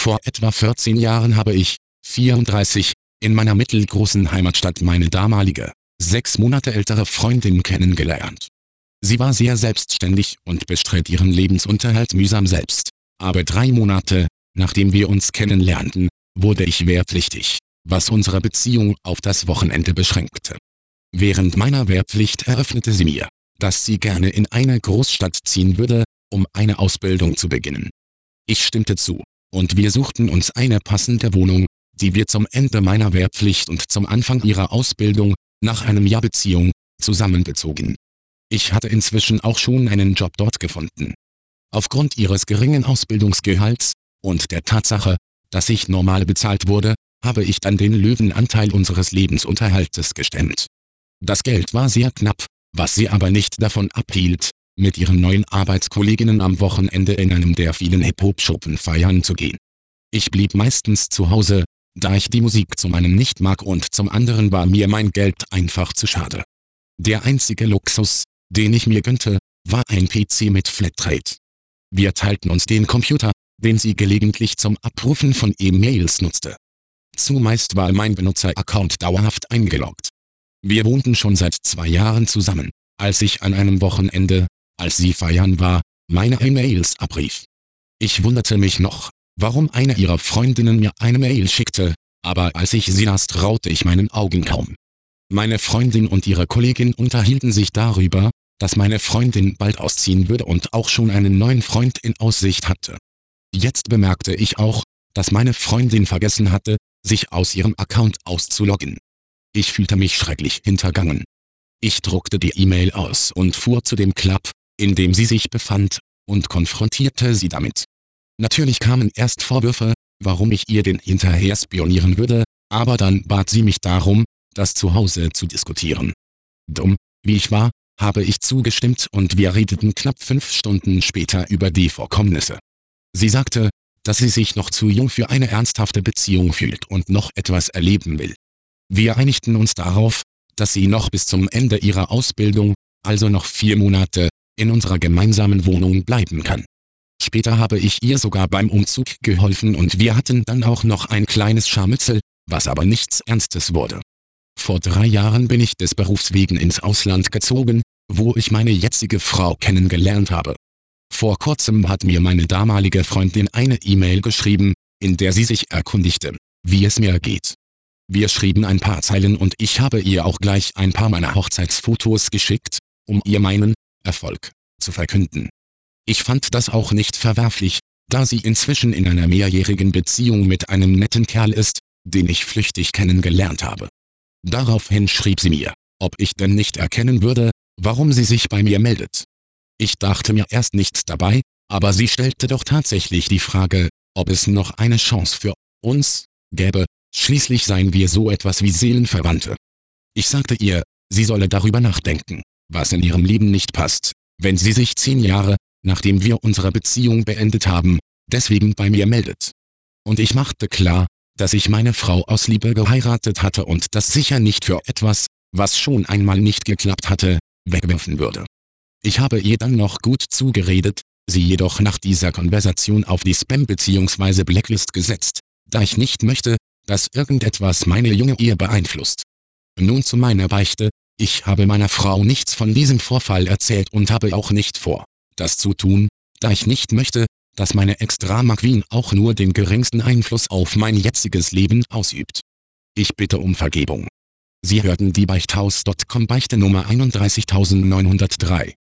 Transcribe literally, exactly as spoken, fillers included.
Vor etwa vierzehn Jahren habe ich, vierunddreißig, in meiner mittelgroßen Heimatstadt meine damalige, sechs Monate ältere Freundin kennengelernt. Sie war sehr selbstständig und bestritt ihren Lebensunterhalt mühsam selbst. Aber drei Monate, nachdem wir uns kennenlernten, wurde ich wehrpflichtig, was unsere Beziehung auf das Wochenende beschränkte. Während meiner Wehrpflicht eröffnete sie mir, dass sie gerne in eine Großstadt ziehen würde, um eine Ausbildung zu beginnen. Ich stimmte zu, und wir suchten uns eine passende Wohnung, die wir zum Ende meiner Wehrpflicht und zum Anfang ihrer Ausbildung, nach einem Jahr Beziehung, zusammenbezogen. Ich hatte inzwischen auch schon einen Job dort gefunden. Aufgrund ihres geringen Ausbildungsgehalts und der Tatsache, dass ich normal bezahlt wurde, habe ich dann den Löwenanteil unseres Lebensunterhaltes gestemmt. Das Geld war sehr knapp, was sie aber nicht davon abhielt, mit ihren neuen Arbeitskolleginnen am Wochenende in einem der vielen Hip-Hop-Schuppen feiern zu gehen. Ich blieb meistens zu Hause, da ich die Musik zum einen nicht mag und zum anderen war mir mein Geld einfach zu schade. Der einzige Luxus, den ich mir gönnte, war ein P C mit Flatrate. Wir teilten uns den Computer, den sie gelegentlich zum Abrufen von E-Mails nutzte. Zumeist war mein Benutzeraccount dauerhaft eingeloggt. Wir wohnten schon seit zwei Jahren zusammen, als ich an einem Wochenende, als sie feiern war, meine E-Mails abrief. Ich wunderte mich noch, warum eine ihrer Freundinnen mir eine Mail schickte, aber als ich sie las, traute ich meinen Augen kaum. Meine Freundin und ihre Kollegin unterhielten sich darüber, dass meine Freundin bald ausziehen würde und auch schon einen neuen Freund in Aussicht hatte. Jetzt bemerkte ich auch, dass meine Freundin vergessen hatte, sich aus ihrem Account auszuloggen. Ich fühlte mich schrecklich hintergangen. Ich druckte die E-Mail aus und fuhr zu dem Club, in dem sie sich befand, und konfrontierte sie damit. Natürlich kamen erst Vorwürfe, warum ich ihr denn hinterher spionieren würde, aber dann bat sie mich darum, das zu Hause zu diskutieren. Dumm, wie ich war, habe ich zugestimmt und wir redeten knapp fünf Stunden später über die Vorkommnisse. Sie sagte, dass sie sich noch zu jung für eine ernsthafte Beziehung fühlt und noch etwas erleben will. Wir einigten uns darauf, dass sie noch bis zum Ende ihrer Ausbildung, also noch vier Monate, in unserer gemeinsamen Wohnung bleiben kann. Später habe ich ihr sogar beim Umzug geholfen und wir hatten dann auch noch ein kleines Scharmützel, was aber nichts Ernstes wurde. Vor drei Jahren bin ich des Berufs wegen ins Ausland gezogen, wo ich meine jetzige Frau kennengelernt habe. Vor kurzem hat mir meine damalige Freundin eine E-Mail geschrieben, in der sie sich erkundigte, wie es mir geht. Wir schrieben ein paar Zeilen und ich habe ihr auch gleich ein paar meiner Hochzeitsfotos geschickt, um ihr meinen Erfolg zu verkünden. Ich fand das auch nicht verwerflich, da sie inzwischen in einer mehrjährigen Beziehung mit einem netten Kerl ist, den ich flüchtig kennengelernt habe. Daraufhin schrieb sie mir, ob ich denn nicht erkennen würde, warum sie sich bei mir meldet. Ich dachte mir erst nichts dabei, aber sie stellte doch tatsächlich die Frage, ob es noch eine Chance für uns gäbe, schließlich seien wir so etwas wie Seelenverwandte. Ich sagte ihr, sie solle darüber nachdenken, was in ihrem Leben nicht passt, wenn sie sich zehn Jahre, nachdem wir unsere Beziehung beendet haben, deswegen bei mir meldet. Und ich machte klar, dass ich meine Frau aus Liebe geheiratet hatte und das sicher nicht für etwas, was schon einmal nicht geklappt hatte, wegwerfen würde. Ich habe ihr dann noch gut zugeredet, sie jedoch nach dieser Konversation auf die Spam- bzw. Blacklist gesetzt, da ich nicht möchte, dass irgendetwas meine junge Ehe beeinflusst. Nun zu meiner Beichte, ich habe meiner Frau nichts von diesem Vorfall erzählt und habe auch nicht vor, das zu tun, da ich nicht möchte, dass meine Ex-Drama Queen auch nur den geringsten Einfluss auf mein jetziges Leben ausübt. Ich bitte um Vergebung. Sie hörten die Beichthaus Punkt com Beichte Nummer einunddreißigtausendneunhundertdrei.